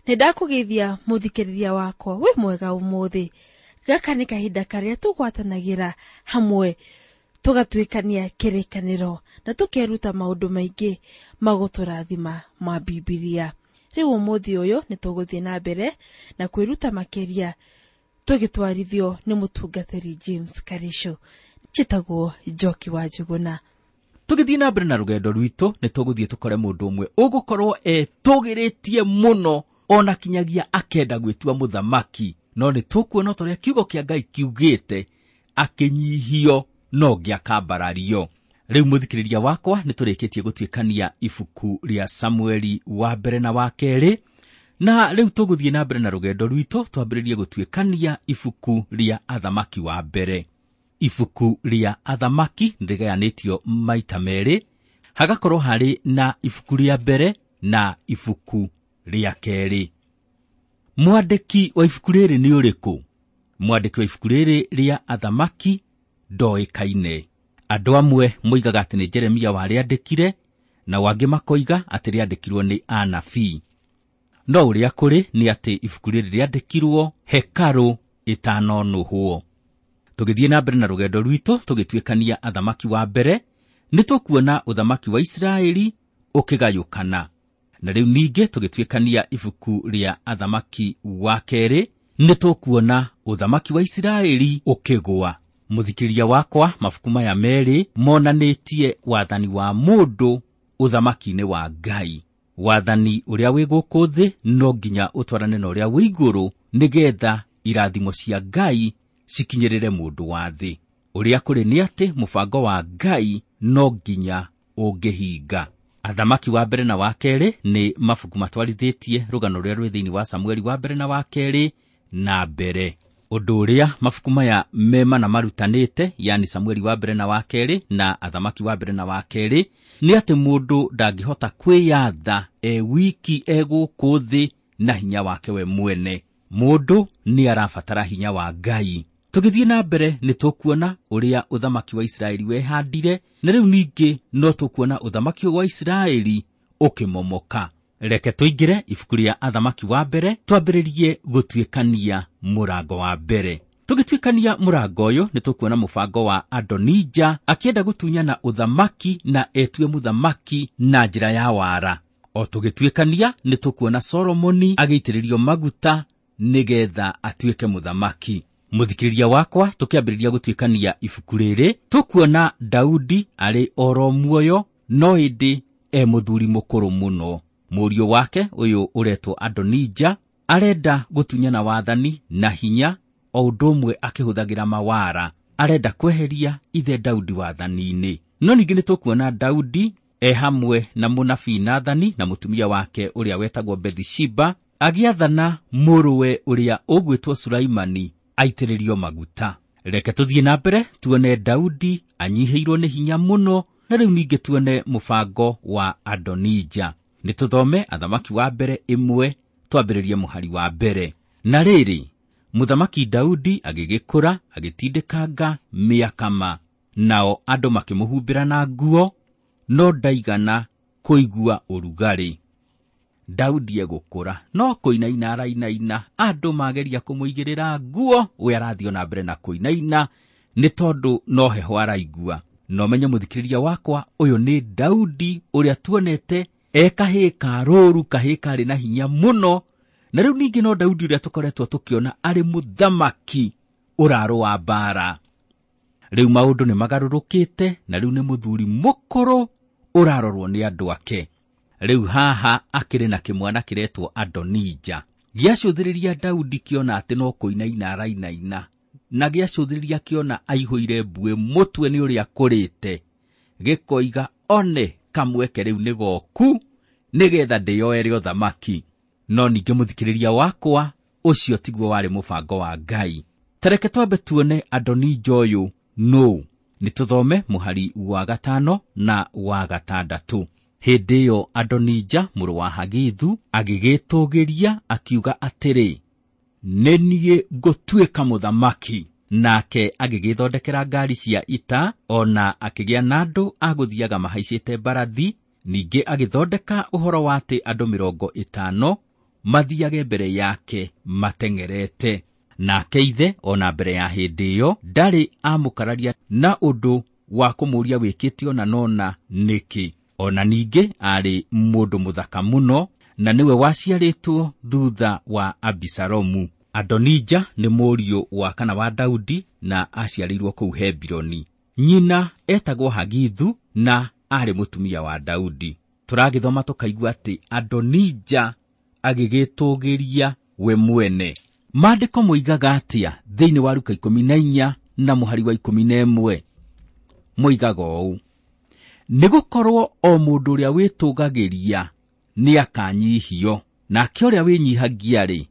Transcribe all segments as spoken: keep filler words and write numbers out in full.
Nindakugithia muthikiriria wakwa we mwega umuthi. Gaka ni kahinda karia tugwatanagira hamwe tugatuikania kirikaniro na tukeruta maundu maingi maguturathima ma Biblia. Riu umuthi uyu nituguthie na mbere na kwiruta makeria tugitwarithio ni mutungatiri James Karisho. Chitagwo Njoki wa Njuguna. Tugithie na mbere na rugendo rwito nituguthie tukore mundu umwe ugukorwo e tugiritie muno ona kinyagia akenda gwitua muthamaki, no ni tukuona toria kiugo kia Ngai kiugite akinyihio no giakambarario. Riu muthikiriria wakwa niturikitie gutuikania ibuku ria Samueli wa mbere na wa keri, na riu tuguthie na mbere na rugendo rwito twambiririe gutuikania ibuku ria Athamaki wa mbere. Ibuku ria Athamaki ndigayanitio maita meri, hagakorwo hari na ibuku ria mbere na ibuku ria keri. Mwandiki wa ibuku riri ni uriku? Mwandiki wa ibuku riri ria Athamaki ndoikaine. Andu amwe moigaga ati ni Jeremia wari andikire, na wangi makoiga ati riandikirwo ni anabii. No uria kuri ni ati ibuku riri riandikirwo hekaru itanonuhwo. Tugithie na mbere na rugendo rwito tugituikania Athamaki wa mbere, nitukuona uthamaki wa Israeli ukigayukana. Na riu ninge tugituikania ibuku ria Athamaki wa keri, nitukuona uthamaki wa Israeli ukigwa. Muthikiriria wakwa, mabuku maya meri monanitie wathani wa mundu uthamaki-ini wa Ngai. Wathani uria wi guku thi no nginya utwarane na uria wi iguru, nigetha irathimo cia Ngai sikinyirire mundu wa thi. Uria kuri ni ati mubango wa Ngai no nginya ungihinga. Athamaki wa mbere na wa keri ni mabuku matwarithitie rugano ruria rwi thiini wa Samueli wa mbere na wa keri na mbere. Undu uria mabuku maya mema na marutanite, yani Samueli wa mbere na wa keri na Athamaki wa mbere na wa keri, ni ati mundu ndangihota kwiyatha e wiki eguku thi na hinya wake we mwene. Mundu ni arabatara hinya wa Ngai. Tugithie na mbere ni tukuona uria uthamaki wa Israeli wehandire, na riu ningi no tukuona uthamaki wa Israeli ukimomoka. Reke tuingire ibuku ria Athamaki wa mbere, twambiririe gutuikania murango wa mbere. Tugituikania murango uyu ni tukuona mubango wa Adonija akienda gutunyana uthamaki na etue muthamaki na njira ya wara. O tugituikania ni tukuona Solomoni agiitiririo maguta nigetha atuike muthamaki. Muthikiriria wakwa, tukiambiriria gutuikania ibuku riri, tukuona Daudi ari oro muoyo no indi e muthuri mukuru muno. Murio wake uyu uretwo Adonija arenda gutunyana wathani na hinya, o undu umwe akihuthagira mawara. Arenda kweheria ithe Daudi wathani-ini. No ningi ni tukuona Daudi e hamwe na munabii Nathani na mutumia wake uria wetagwo Bathsheba agiathana muruwe uria ugwitwo Sulaimani aitiririo maguta. Reke tuthie na mbere tuone Daudi anyiheirwo ni hinya muno, na riu ningi tuone mubango wa Adonija. Nituthome Athamaki wa mbere imwe, twambiririe muhari wa mbere. Na riri muthamaki Daudi agigikura agitindikanga miakama, nao andu makimuhumbira na nguo, no ndaigana kuigua urugari. Daudi egukura no kuinaina arainaina, andu mageria kumuigirira nguo, we arathio na mbere na kuinaina ni tondu no heho araigua. No menye muthikiriria wakwa, uyu ni Daudi uria tuonete e kahi karuru, kahi kari na hinya muno. Na riu ningi no Daudi uria tukoretwo tukiona ari muthamaki uraro wa bara. Riu maundu ni magarurukite, na riu ni muthuri mukuru urarorwo ni andu ake. Riu haha akiri na kimwana kiretwo Adonija. Giacuthiriria Daudi kiona ati no kuinaina arainaina, na giacuthiriria kiona aihuire mbue mutwe ni uria kurite, gikoiga one kamweke riu ni goku nigetha ndiyoere uthamaki. No ningi muthikiriria wakwa, ucio tiguo wari mubango wa Ngai. Tereke twambe tuone Adonija uyu no. Nituthome muhari wa gatano na wa gatandatu. Hindi yo Adonija muru wa Hagithu agigitugiria akiuga atiri, nenie ngutuika muthamaki. Nake agigithondekera ngari cia ita, ona akigia nandu aguthiaga mahaicite mbarathi. Ningi agithondeka uhoro wa ati andu mirongo itano mathiage mbere yake mateng'erete. Nake ithe ona mbere ya hĩndĩ ĩyo ndarĩ amũkararia na ũndũ wa kũmũũria wĩkĩte ona nona nĩkĩ. Ona ningĩ arĩ mũndũ mũthaka mũno, na nĩwe waciarĩtwo thutha wa Abisalomu. Adonija nĩ mũriũ wa kana wa Daudi na aciarĩirwo kũu Hebironi. Nyina etagwo Hagithu na arĩ mũtumia wa Daudi. Tũragĩthoma tũkaigua atĩ Adonija agĩgĩtũgĩria we mwene. Maandĩko moigaga atĩa thĩinĩ wa Luka ikũmi na inya na mũhari wa ikũmi na ĩmwe? Moigaga ũũ: nĩgũkorwo o mũndũ ũrĩa wĩtũgagĩria nĩ akanyihio, nake ũrĩa wĩnyihagia-rĩ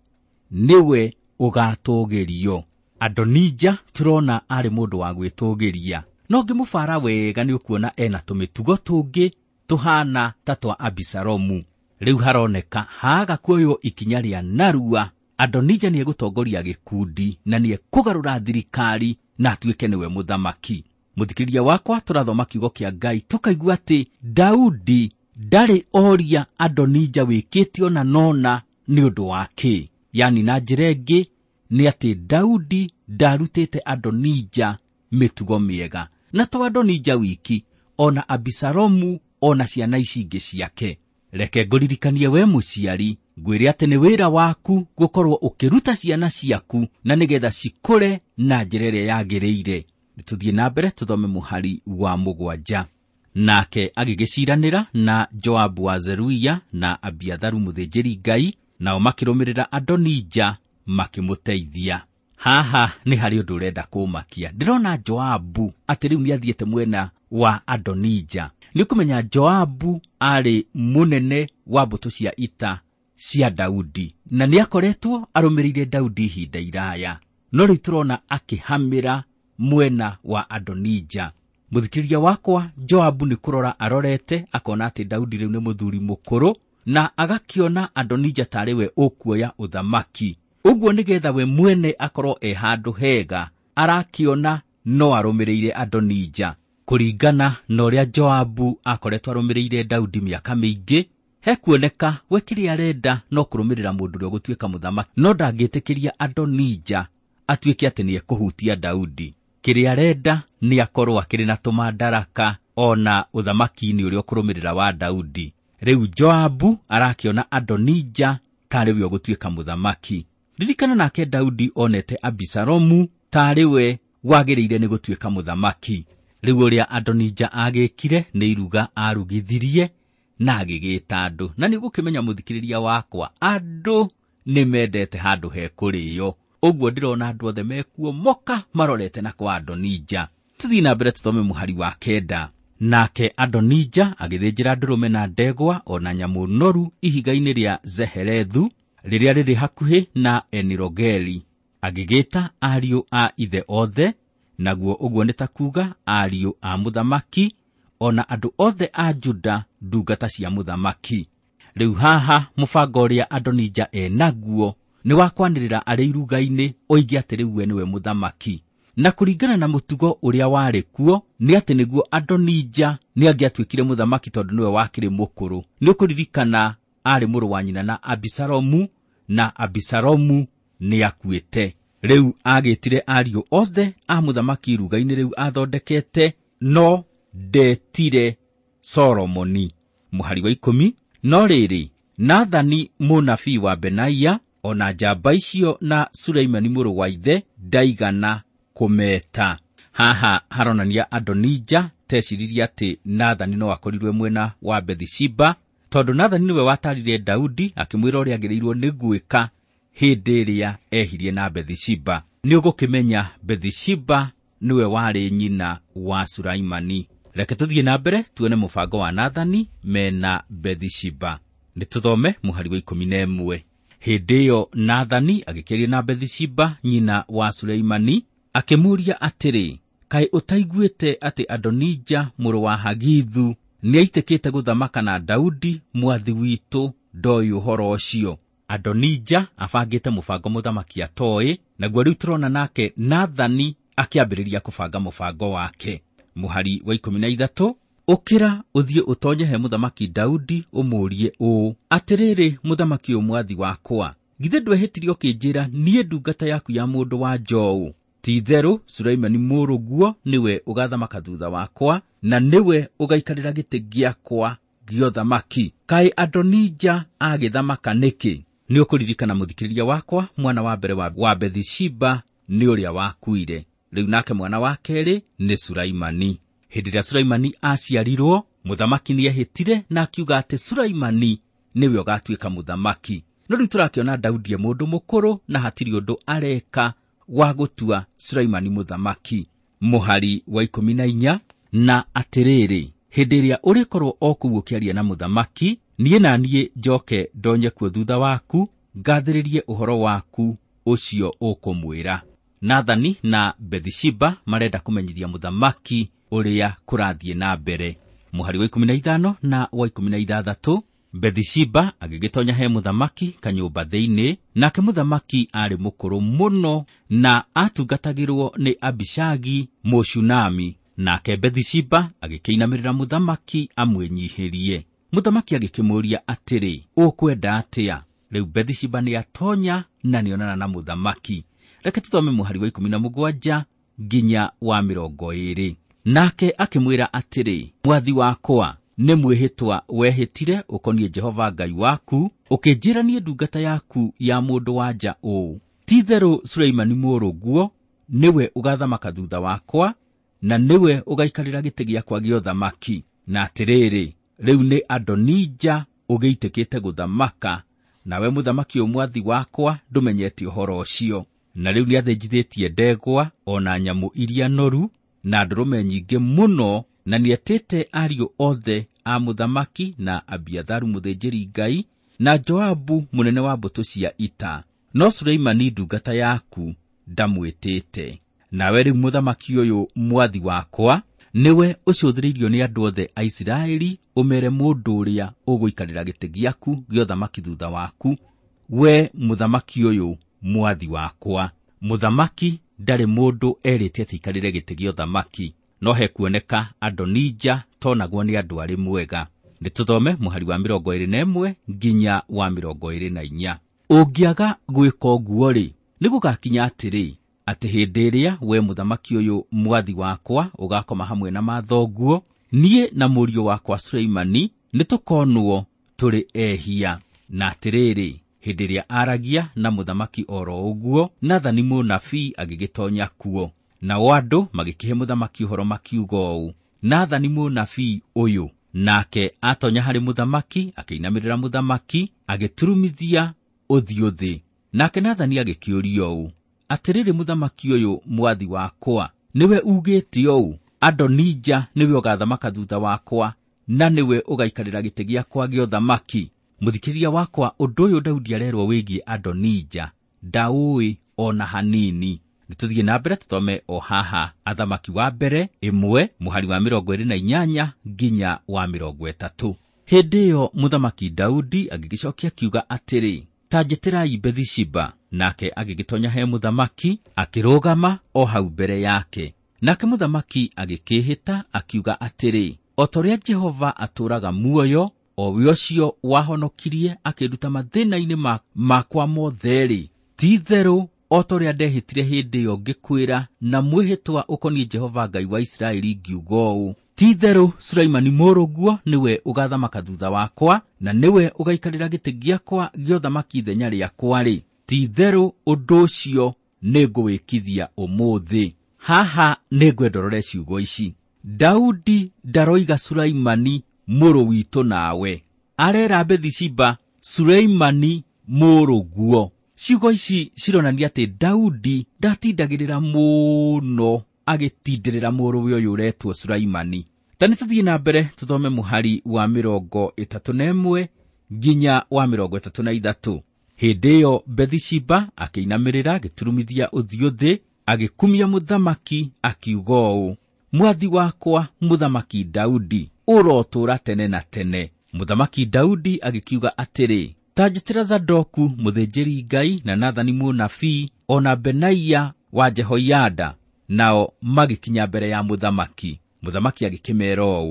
niwe ũgatũgĩrio. Adonija tũrona arĩ mũndũ wa gwĩtũgĩria, no ngĩmũbara wega nĩ ũkuona ena tũmĩtugo tũngĩ tũhana ta twa Abisalomu. Rĩu haroneka haga kuoyo ikinya rĩa narua. Adonija nĩ egũtongoria gĩkundi na nĩ ekũgarũra thirikari na atuĩke nĩwe mũthamaki. Mũthikĩrĩria wakwa, tũrathoma kiugo kĩa Ngai tũkaigua atĩ Daudi ndarĩ oria Adonija wĩkĩte ona nona nĩ ũndũ wake. Yani na njĩra ĩngĩ nĩ atĩ Daudi ndarutĩte Adonija mĩtugo mĩega. Na to Adonija wiki, ona Abisalomu ona ciana ici ingĩ ciake. Reke ngũririkanie we mũciari, ngwĩre atĩ nĩ wĩra waku gũkorwo ũkĩruta ciana ciaku na nĩgetha cikũre na njĩra ĩrĩa yagĩrĩire. Nĩtũthiĩ na mbere tũthome mũhari wa mũgwanja. Nake agĩgĩciranĩra na Joabu wa Zeruia na Abiatharu mũthĩnjĩri Ngai, nao makĩrũmĩrĩra Adonija makĩmũteithia. Haha nĩ harĩ ũndũ ũrenda kũmakia. Ndĩrona Joabu atĩ rĩu nĩ athiĩte mwena wa Adonija. Nĩ kũmenya Joabu arĩ mũnene wa mbũtũ cia ita cia Daudi, na nĩ akoretwo arũmĩrĩire Daudi ihinda iraya. No rĩu tũrona akĩhamĩra mwena wa Adonija. Mũthikĩrĩria wakwa, Joabu nĩ kũrora arorete akona atĩ Daudi rĩu nĩ mũthuri mũkũrũ, na agakĩona Adonija tarĩ we ũkuoya ũthamaki. Ũguo nĩgetha we mwene akorwo e handũ hega, arakĩona no arũmĩrĩire Adonija. Kũringana na ũrĩa Joabu akoretwo arũmĩrĩire Daudi mĩaka mĩingĩ, he kuoneka we kĩrĩa arenda no kũrũmĩrĩra mũndũ ũrĩa ũgũtuĩka mũthamaki, no ndangĩtĩkĩria Adonija atuĩke atĩ nĩ ekũhutia Daudi. Kĩrĩa arenda nĩ akorwo akĩrĩ na tũmandaraka ona ũthamaki-inĩ ũrĩa ũkũrũmĩrĩra wa Daudi. Rĩu Joabu arakĩona Adonija tarĩ we ũgũtuĩka mũthamaki. Ririkana nake Daudi onete Abisalomu tarĩ we wagĩrĩire nĩ gũtuĩka mũthamaki. Rĩu ũrĩa Adonija agĩkire nĩ iruga arugithirie na agĩgĩta andũ. Na nĩ ũgũkĩmenya mũthikĩrĩria wakwa, andũ nĩ mendete handũ he kũrĩo. Ũguo ndĩrona andũ othe mekuo moka marorete na kwa Adonija. Tũthiĩ na mbere tũthome mũhari wa kenda. Nake Adonija agĩthĩnjĩra ndũrũme na ndegwa ona nyamũ noru ihiga-inĩ rĩa Zehelethu rĩrĩa rĩrĩ hakuhĩ na Enirogeli. Agĩgĩta ariũ a ithe othe, naguo ũguo nĩ ta kuuga ariũ a mũthamaki, ona andũ othe a Juda ndungata cia mũthamaki. Rĩu haha mũbango ũrĩa Adonija enaguo nĩ wa kwanĩrĩra arĩ iruga-inĩ oige atĩ rĩu we nĩwe mũthamaki. Na kũringana na mũtugo ũrĩa warĩ kuo nĩ atĩ nĩguo Adonija nĩ angĩatuĩkire mũthamaki tondũ nĩwe wakĩrĩ mũkũrũ. Nĩ ũkũririkana arĩ mũrũ wa nyina na Abisalomu, na Abisalomu nĩ akuĩte. Rĩu agĩtire ariũ othe a mũthamaki iruga-inĩ rĩu athondekete, no ndetire Solomoni. Mũhari wa ikũmi. No rĩrĩ, Nathani mũnabii wa Benaia ona njamba icio na Suleimani mũrũ wa ithe ndaigana kũmeta. Haha haronania Adonija teciririe atĩ Nathani no akorirwe mwena wa Bethishiba, tondũ Nathani nĩwe watarire Daudi akĩmwĩra ũrĩa agĩrĩirwo nĩ gwĩka hĩndĩ ĩrĩa ehirie na Bethishiba. Nĩ ũgũkĩmenya Bethishiba nĩwe warĩ nyina wa Sulaimani. Reke tũthiĩ na mbere tuone mũbango wa Nathani mena Bethishiba. Nĩtũthome mũhari wa ikũmi na ĩmwe. Hĩndĩ ĩyo Nathani agĩkĩria na Bethishiba nyina wa Sulaimani akĩmũria atĩrĩ, kaĩ ũtaiguĩte atĩ Adonija mũrũ wa Hagithu nĩ aitĩkĩte gũthamaka na Daudi mwathi witũ ndoĩ ũhoro ũcio? Adonija abangĩte mũbango mũthamaki atoĩ, naguo rĩu tũrona nake Nathani akĩambĩrĩria kũbanga mũbango wake. Mũhari wa ikũmi na ithatũ. ukira uthie utonye he muthamaki Daudi umurie u atiriri muthamaki umwathi wakwa githe ndwehetirio kinjira nie ndungata yaku ya mundu wa Jou ti-theru Sulaimani muruguo niwe ugathamaka thutha wakwa na niwe ugaikarira giti giakwa giothamaki kai Adonija agithamaka niki ni ukuririkana muthikiriria wakwa mwana wa mbere wa, wa Bethishiba ni uria wakuire riu nake mwana wa keri ni Sulaimani. Hindi ria Sulaimani aciarirwo muthamaki ni ehitire na akiuga ati Sulaimani niwe ugatuika muthamaki. No riu turakiona Daudi mundu mukuru na hatiri undu areka wa gutua Sulaimani muthamaki. Muhari wa ikumi na inya na atiriri hindi ria urikorwo okuo kiaria na muthamaki nie na nie njoke ndonye kuo thutha waku ngathiririe uhoro waku ucio ukumwira. Nathani na Bethishiba marenda kumenyithia muthamaki uria kurathie na mbere. Muhari wa ikumi na ithano na wa ikumi na ithathatu Bethishiba agigitonya he muthamaki kanyumba thiini nake muthamaki ari mukuru muno na atungatagirwo ni Abishagi Mushunami nake Bethishiba agikinamirira muthamaki amwenyihirie. Muthamaki agikimuria atiri ukwenda atia. Riu Bethishiba ni atonya na nionana na muthamaki. Reke tuthome muhari wa ikumi na mugwanja nginya wa mirongo iri. Nake akimwira atiri mwathi wakwa ni mwihitwa wehitire ukonie Jehova Ngai waku ukinjira nie ndungata yaku ya mundu wa nja u ti-theru Sulaimani muruguo niwe ugathamaka thutha wakwa na niwe ugaikarira giti giakwa giothamaki na atiriri riu ni Adonija ugeitikite guthamaka nawe muthamaki umwathi wakwa ndumenyeti uhoro ucio na riu ni athenjithitie ndegwa ona nyamu iria noru na ndurume nyingi muno na nietete ariu othe a muthamaki na Abiatharu muthenjeri Ngai na Joabu munene wa mbutu cia ita. No Sulaimani ndungata yaku ndamwitite nawe riu muthamaki uyu mwathi wakwa niwe ucuthiririo ni andu othe a Isiraeli umere mundu uria uguikarira giti giaku giothamaki thutha waku we muthamaki uyu mwathi wakwa. Muthamaki ndari mundu erite atikarire giti giothamaki no he kuoneka Adonija tonagwo ni andu ari mwega. Nituthome muhari wa mirongo iri na imwe nginya wa mirongo iri na inya. Ungiaga gwika uguo ri nigugakinya atiri ati hindi iria we muthamaki uyu mwathi wakwa ugakoma hamwe na mathoguo nie na murio wakwa Sulaimani nitukonwo turi ehia. Na atiriri hindi iria aragia na muthamaki oro uguo Nathani munabii agigitonya kuo na wandu magikihe muthamaki uhoro makiugo u. Nathani munabii uyu nake atonya hari muthamaki akinamirira muthamaki agiturumithia uthio thi. Nake Nathani agikiurio u atiriri muthamaki uyu mwathi wakwa niwe ugite u Adonija niwe ugathamaka thutha wakwa na niwe ugaikarira giti giakwa giothamaki. Muthikiriria wakwa undu uyu Daudi arerwo wigie Adonija ndaui ona hanini. Nituthie na mbere tuthome o haha athamaki wa mbere imwe muhari wa mirongo iri na inyanya nginya wa mirongo itatu. Hindi iyo muthamaki Daudi agigicokia kiuga atiri tanjitirai Bethishiba nake agigitonya he muthamaki akirugama o hau mbere yake. Nake muthamaki agikihita akiuga atiri otoria Jehova aturaga muoyo o we ucio wahonokirie akiruta mathina-ini makwa motheri ti-theru otoria ndehitire hindi iyo ngikwira na mwihitwa ukonie Jehova Ngai wa Isiraeli ngiugo u ti-theru Sulaimani muruguo niwe ugathamaka thutha wakwa na niwe ugaikarira giti giakwa giothamaki ithenya riakwa ri ti-theru undu ucio ningwikithia umuthi. Haha ningwendorore ciugo ici. Daudi ndaroiga Sulaimani muru witu nawe arera Bethishiba Sulaimani muruguo. Ciugo ici cironania ati Daudi ndatindagirira muno agitindirira muruwe uyu uretwo Sulaimani. Tani tuthie na mbere tuthome muhari wa mirongo itatu na imwe nginya wa mirongo itatu na ithatu. Hindi iyo Bethishiba akinamirira giturumithia uthio thi agikumia muthamaki akiugo u mwathi wakwa muthamaki Daudi urotura tene na tene. Muthamaki Daudi agikiuga atiri tanjitira Zadoku muthenjeri Ngai na Nathani munabii ona Benaia wa Jehoiada nao magikinya mbere ya muthamaki. Muthamaki agikimera u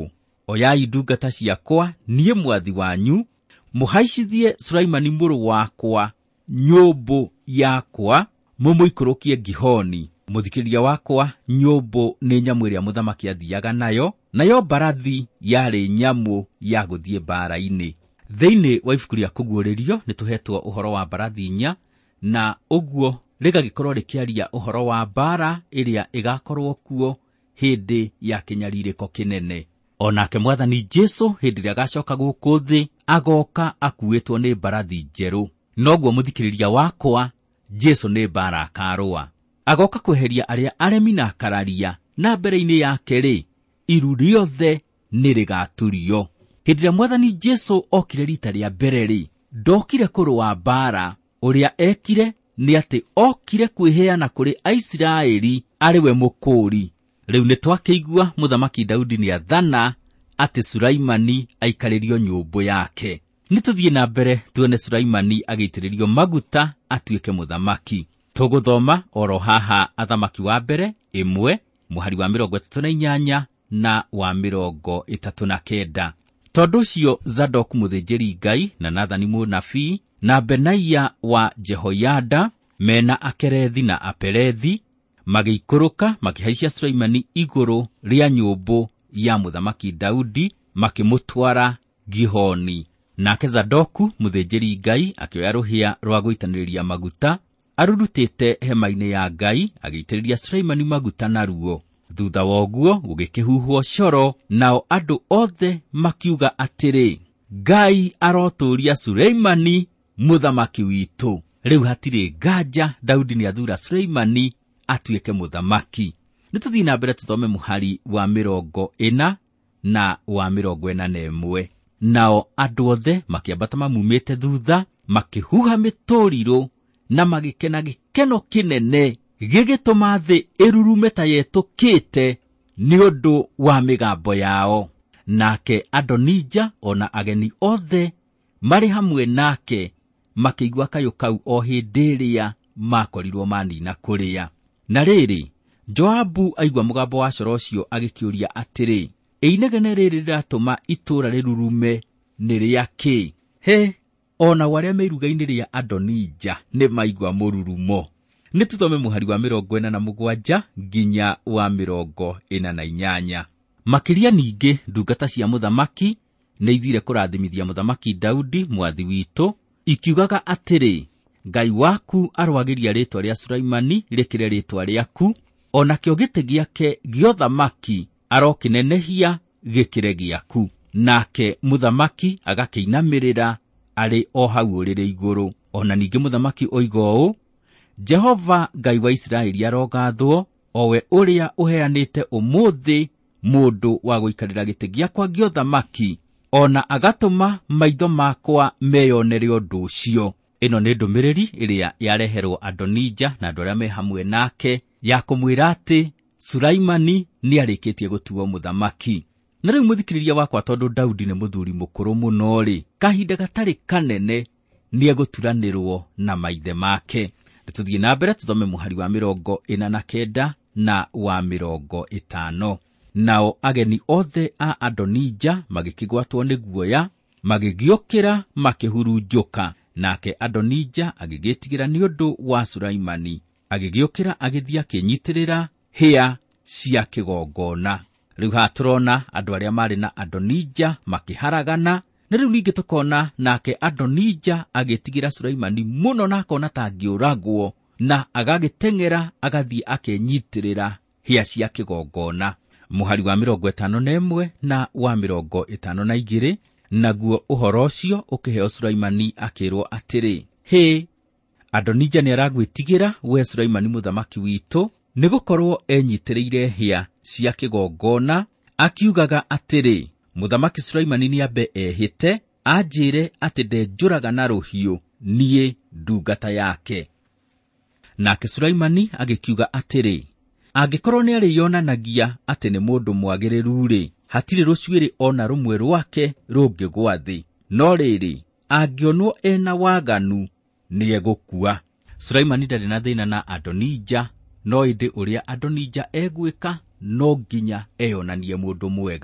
oyai ndungata ciakwa niĩ mwathi wanyu, mũhaicithie Sulaimani mũrũ wakwa nyũmbũ yakwa, mũmũikũrũkie Gihoni. Mũthikĩrĩria wakwa, nyũmbũ nĩ nyamũ ĩrĩa mũthamaki athiaga nayo, nayo mbarathi yarĩ nyamũ ya gũthiĩ mbara-inĩ. Thĩinĩ wa ibuku rĩa kũguũrĩrio nĩ tũhetwo ũhoro wa mbarathi inya, na ũguo rĩgagĩkorwo rĩkĩaria ũhoro wa mbara ĩrĩa ĩgakorwo kuo hĩndĩ ya kĩnyarirĩko kĩnene. Onake Mwathani Jesũ hĩndĩ ĩrĩa agacoka gũkũ thĩ agoka akuĩtwo nĩ mbarathi njerũ. Noguo mũthikĩrĩria wakwa, Jesũ nĩ mbara akarũa. Agoka kweheria arĩa aremi na akararia, na mbere-inĩ yake-rĩ, iru rĩothe nĩ rĩgaturio. Hĩndĩ ĩrĩa Mwathani Jesũ okire rita rĩa mbere-rĩ, ndokire kũrũa mbara. Ũrĩa ekire nĩ atĩ okire kwĩheana kũrĩ Aisiraeli arĩ we mũkũũri. Rĩu nĩ twakĩigua mũthamaki Daudi nĩ athana atĩ Sulaimani aikarĩrio nyũmbũ yake. Nĩ tũthiĩ na mbere tuone Sulaimani agĩitĩrĩrio maguta atuĩke mũthamaki. Tũgũthoma oro haha athamaki wa mbere ĩmwe mũhari wa mĩrongo ĩtatũ na inyanya na wa mĩrongo ĩtatũ na kenda. Tondũ ũcio Zadoku mũthĩnjĩri Ngai na Nathani mũnabii na Benaia wa Jehoyada mena Akerethi na Apelethi magĩikũrũka makĩhaicia Sulaimani igũrũ rĩa nyũmbũ ya mũthamaki Daudi makĩmũtwara Gihoni. Nake Zadoku mũthĩnjĩri Ngai akĩoya rũhĩa rwa gũitanĩrĩria maguta arurutĩte hema-inĩ ya Ngai agĩitĩrĩria Sulaimani maguta naruo. Thutha wa ũguo gũgĩkĩhuhwo coro, nao andũ othe makiuga atĩrĩ, Ngai arotũũria Sulaimani mũthamaki witũ. Rĩu hatirĩ nganja, Daudi nĩ athura Sulaimani atuĩke mũthamaki. Nĩ tũthiĩ na mbere tũthome mũhari wa mĩrongo ĩna na wa mĩrongo ĩna na ĩmwe. Nao andũ othe makĩambata mamumĩte thutha, makĩhuha mĩtũrirũ na magĩkena gĩkeno kĩnene gĩgĩtũma thĩ ĩrurume ta yetũkĩte nĩ ũndũ wa mĩgambo yao. Nake Adonija ona ageni othe marĩ hamwe nake makĩigua kayũ kau o hĩndĩ ĩrĩa makorirwo manina kũrĩa. Na rĩrĩ, Joabu aigua mũgambo wa coro ũcio agĩkĩũria atĩrĩ, inegene rĩrĩ rĩratũma itũũra rĩrurume nĩ rĩa kĩ? He, ona warĩa meiruga-inĩ rĩa Adonija nĩ maigua mũrurumo. Nĩ tũthome mũhari wa mĩrongo ĩna na mũgwanja nginya wa mĩrongo ĩna na inyanya. Makĩria ningĩ ndungata cia mũthamaki nĩ ithire kũrathimithia mũthamaki Daudi mwathi witũ, ikiugaga atĩrĩ, Ngai waku arwagĩria rĩtwa rĩa Sulaimani rĩkĩre rĩtwa rĩaku, onakĩo gĩtĩ gĩake gĩothamaki arokĩnenehia gĩkĩre gĩaku. Nake mũthamaki agakĩinamĩrĩra arĩ o hau ũrĩrĩ igũrũ. Ona ningĩ mũthamaki oiga ũũ, Jehova Ngai wa Isiraeli arogathwo, owe ũrĩa ũheanĩte ũmũthĩ mũndũ wa gũikarĩra gĩtĩ gĩakwa gĩothamaki, ona agatũma maitho makwa meyonere ũndũ ũcio. Ĩno nĩ ndũmĩrĩri ĩrĩa yareherwo Adonija na andũ arĩa me hamwe nake ya kũmwĩra atĩ Sulaimani nĩ arĩkĩtie gũtuo mũthamaki. Na rĩu mũthikĩrĩria wakwa, tondũ Daudi nĩ mũthuri mũkũrũ mũno-rĩ, kahinda gatarĩ kanene nĩ egũturanĩrwo na maithe make. Tũthiĩ na mbere tũthome mũhari wa mĩrongo ĩna na kenda na wa mĩrongo ĩtano. Nao ageni othe a Adonija magĩkĩgwatwo nĩ guoya, magĩgĩũkĩra makĩhurunjũka. Nake Adonija agĩgĩtigĩra nĩ ũndũ wa Sulaimani, agĩgĩũkĩra agĩthiĩ akĩnyitĩrĩra hĩa cia kĩgongona. Rĩu haha tũrona andũ arĩa marĩ na Adonija makĩharagana, na rĩu ningĩ tũkona nake Adonija agĩtigĩra Sulaimani mũno na akona ta angĩũragwo, na agagĩteng'era agathiĩ akenyitĩrĩra hĩa cia kĩgongona. Mũhari wa mĩrongo ĩtano na ĩmwe na wa mĩrongo ĩtano na igĩrĩ, naguo ũhoro ũcio ũkĩheo Sulaimani akĩrwo atĩrĩ, hĩ, Adonija nĩ aragwĩtigĩra we Sulaimani mũthamaki witũ, nĩ gũkorwo enyitĩrĩire hĩa cia kĩgongona, akiugaga atĩrĩ, mũthamaki Sulaimani nĩ ambe ehĩte anjĩre atĩ ndenjũraga na rũhiũ niĩ ndungata yake. Nake Sulaimani agĩkiuga atĩrĩ, angĩkorwo nĩ arĩyonanagia atĩ nĩ mũndũ mwagĩrĩru-rĩ, hatirĩ rũcuĩrĩ ona rũmwe rwake rũngĩgwa thĩ, no rĩrĩ, angĩonwo ena waganu nĩ egũkua. Sulaimani ndarĩ na thĩna na Adonija, no ĩndĩ ũrĩa Adonija egwĩka no nginya eyonanie mũndũ mwega.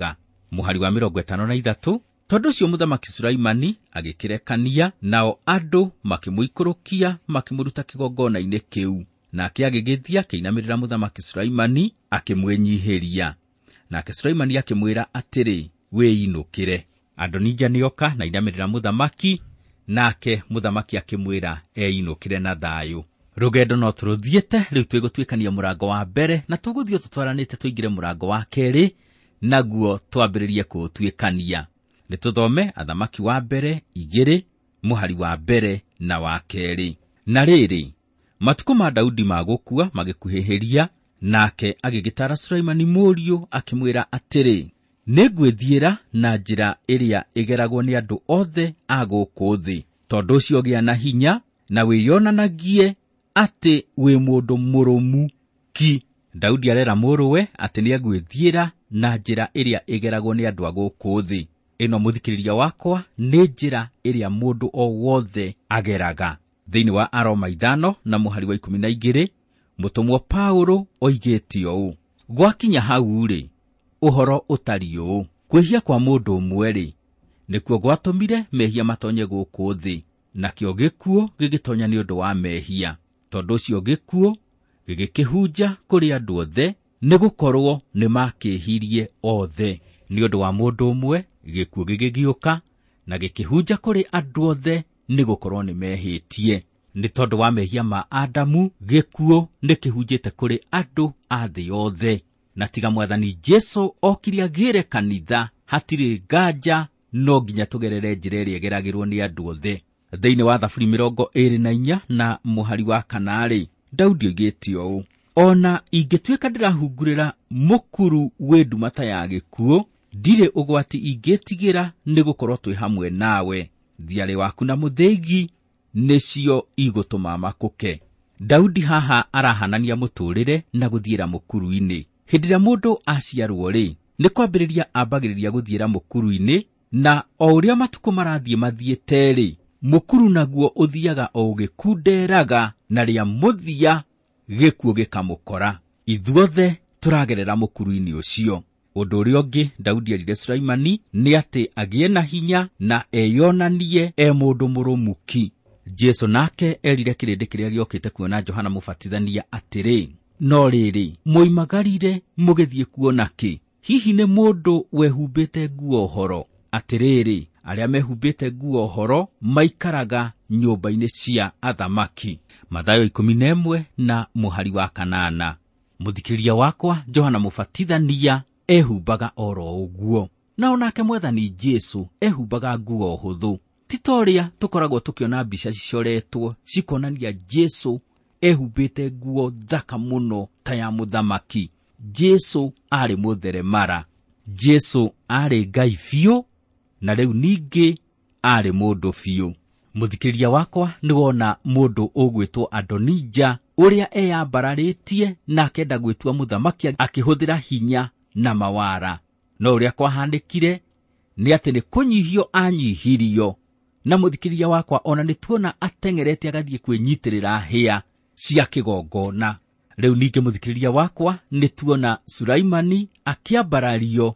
Muhari wa mirongo ĩtano na ithatu, tondu cio Muthamaki Sulaimani agĩkĩrekania, nao andũ makĩmũikũrũkia makĩmũruta kĩgongona-inĩ kĩu. Nake agĩgĩthia kĩinamĩrĩra Muthamaki Sulaimani akĩmwenyihĩria. Nake Sulaimani akĩmwĩra atĩrĩ, wĩinũkĩre. Adonija nĩoka na inamĩrĩra Muthamaki, nake Muthamaki akĩmwĩra einũkĩre na thayũ. Rũgendo no tũrũthiĩte, rĩu twĩgũtuĩkania mũrango wa mbere na tũgũthiĩ tũtwaranĩte tũingĩre mũrango wa kerĩ, naguo twambĩrĩrie kũũtuĩkania. Nĩtũthome Athamaki wa mbere igĩrĩ, mũhari wa mbere na wa kerĩ. Na rĩrĩ, matukũ ma Daudi magũkua magĩkuhĩhĩria, nake agĩgĩtara Sulaimani mũriũ akĩmwĩra atĩrĩ, nĩngwĩthiĩra na njĩra ĩrĩa ĩgeragwo nĩ andũ othe a gũkũ thĩ. Tondũ ũcio gĩa na hinya na wĩyonanagie atĩ wĩ mũndũ mũrũmu ki. Daudi arera mũrũwe atĩ nĩegwĩthiĩra na njĩra ĩrĩa ĩgeragwo nĩ andũ a gũkũ thĩ. Ĩno mũthikĩrĩria wakwa nĩ njĩra ĩrĩa mũndũ o wothe ageraga. Thĩinĩ wa Aroma ithano na mũhari wa ikũmi na igĩrĩ, mũtũmwo Paulo oigĩte ũũ, gwakinya hau-rĩ, ũhoro ũtari ũũ, kwĩhia kwa mũndũ ũmwe-rĩ, nĩkuo gwatũmire mehia matonye gũkũ thĩ, nakĩo gĩkuũ gĩgĩtonya nĩ ũndũ wa mehia. Tondũ ũcio gĩkuũ gĩgĩkĩhunja kũrĩ andũ othe, nĩgũkorwo nĩmakĩhirie othe. Nĩ ũndũ wa mũndũ ũmwe gĩkuũ gĩgĩgĩũka na gĩkĩhunja kũrĩ andũ othe, nĩgũkorwo nĩmehĩtie. Nĩ tondũ wa mehia ma Adamu, gĩkuũ nĩkĩhunjĩte kũrĩ andũ a thĩ yothe. Na tiga Mwathani Jesũ okire agĩre kanitha, hatirĩ nganja no nginya tũgerere njĩra ĩrĩa ĩgeragĩrwo nĩ andũ othe. Thĩinĩ wa Thaburi mĩrongo ĩrĩ na inya na mũhari wa kanarĩ, Daudi oigĩte ũũ, ona ingĩtuĩka ndĩrahungurĩra mũkuru wĩ ndumata ya gĩkuũ, ndirĩ ũgwati ingĩtigĩra nĩgũkorwo twĩ hamwe nawe. Thiarĩ waku na mũthĩgi nĩcio igũtũma makũke. Daudi haha arahanania mũtũrĩre na gũthiĩra mũkuru-inĩ. Hĩndĩ ĩrĩa mũndũ aciarwo-rĩ, nĩ kwambĩrĩria ambagĩrĩria gũthiĩra mũkuru-inĩ, na o ũrĩa matukũ marathiĩ mathiĩte-rĩ, mũkuru naguo ũthiaga o ũgĩkunderaga, na rĩa mũthia gĩkuũ gĩkamũkora. Ithuothe tũragerera mũkuru-inĩ ũcio. Ũndũ ũrĩa ũngĩ Daudi erire Sulaimani nĩ atĩ agĩe na hinya na eyonanie e mũndũ mũrũmuki. Jesũ nake erire kĩrĩndĩ kĩrĩa gĩokĩte kuona Johana Mũbatithania atĩrĩ, no rĩrĩ, moimagarire mũgĩthiĩ kuona kĩ? Hihi nĩ mũndũ wehumbĩte nguo horo? Atĩrĩrĩ, arĩa mehumbĩte nguo horo maikaraga nyũmba-inĩ cia athamaki. Mathayo ikũmi na ĩmwe na mũhari wa kanana. Mũthikĩrĩria wakwa, Johana Mũbatithania ehumbaga oro ũguo, na onake Mwathani Jesũ ehumbaga nguo hũthũ. Titoria tũkoragwo tũkĩona mbica cicoretwo cikonania Jesũ ehumbĩte nguo thaka mũno ta ya mũthamaki. Jesũ arĩ mũtheremara. Jesũ arĩ Ngai biũ, na rĩu ningĩ arĩ mũndũ biũ. Mũthikĩrĩria wakwa, nĩwona mũndũ ũgwĩtwo Adonija ũrĩa eyambararĩtie na akenda gwĩtua mũthamaki akĩhũthĩra hinya na mawara. No ũrĩa kwahanĩkire nĩ atĩ nĩ kũnyihio anyihirio. Na mũthikĩrĩria wakwa, ona nĩtuona ateng'erete agathiĩ kwĩnyitĩrĩra hĩa cia kĩgongona. Rĩu ningĩ mũthikĩrĩria wakwa, nĩtuona Sulaimani akĩambarario,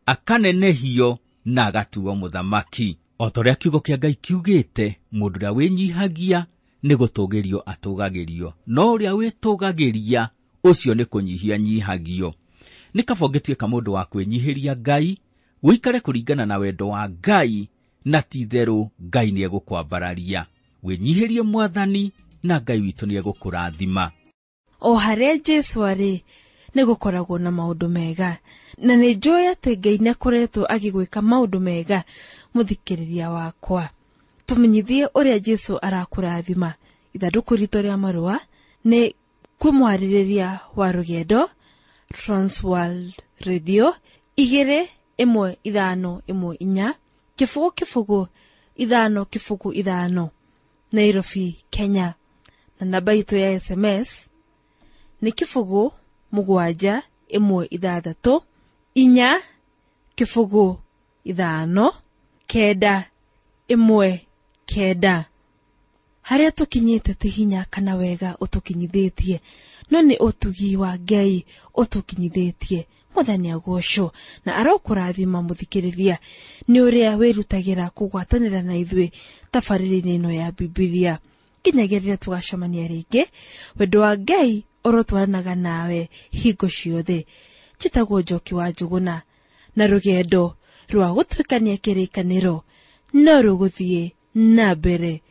akanenehio na agatuo mũthamaki. O ta ũrĩa kiugo kĩa Ngai kiugĩte, mũndũ ũrĩa wĩnyihagia nĩ gũtũgĩrio atũgagĩrio, no ũrĩa wĩtũgagĩria ũcio nĩ kũnyihia nyihagio. Nĩ kaba ũngĩtuĩka mũndũ wa kwĩnyihĩria Ngai, wĩikare kũringana na wendo wa Ngai, na ti-itherũ Ngai nĩ egũkwambararia. Wĩnyihĩrie Mwathani na Ngai witũ nĩ egũkũrathima. O harĩa Jesũ arĩ nĩ gũkoragwo na maũndũ mega, na nĩ njũĩ atĩ Ngai nĩ akoretwo agĩgwĩka maũndũ mega. Mũthikĩrĩria wakwa, tũmenyithie ũrĩa Jesũ arakũrathima. Ithandũkũ ritũ rĩa marũa nĩ kwĩ mwarĩrĩria wa rũgendo, Transworld Radio, igĩrĩ ĩmwe ithano ĩmwe inya, kĩbũgũ kĩbũgũ ithano kĩbũgũ ithano, Nairobi, Kenya. Na namba itũ ya S M S nĩ kĩbũgũ mũgwanja ĩmwe ithathatũ inya kĩbũgũ ithano kenda ĩmwe kenda. Harĩa tũkinyĩte ti hinya kana wega ũtũkinyithĩtie, no nĩ ũtugi wa Ngai ũtũkinyithĩtie. Mwathani agocwo na arokũrathima muthikiriria ni uria wirutagira kugwatanira na ithuĩ tabarĩra-inĩ ino ya Bibilia. Kinyagerera tugacemania ringi, wendo wa Ngai orotwaranaga nawe hingo ciothe. Chitagwo Njoki wa Njuguna, na rugendo rwa gũtuĩkania kĩrĩkanĩro no rũgũthiĩ na mbere.